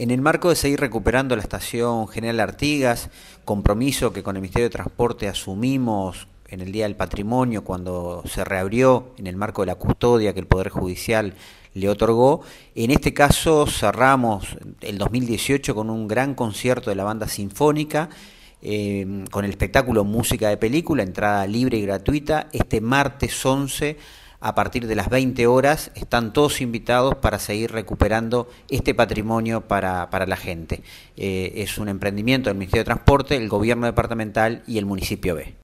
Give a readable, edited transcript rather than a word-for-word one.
En el marco de seguir recuperando la estación General Artigas, compromiso que con el Ministerio de Transporte asumimos en el Día del Patrimonio cuando se reabrió en el marco de la custodia que el Poder Judicial le otorgó, en este caso cerramos el 2018 con un gran concierto de la banda sinfónica, con el espectáculo Música de Película, entrada libre y gratuita, este martes 11 a partir de las 20 horas. Están todos invitados para seguir recuperando este patrimonio para la gente. Es un emprendimiento del Ministerio de Transporte, el Gobierno Departamental y el Municipio B.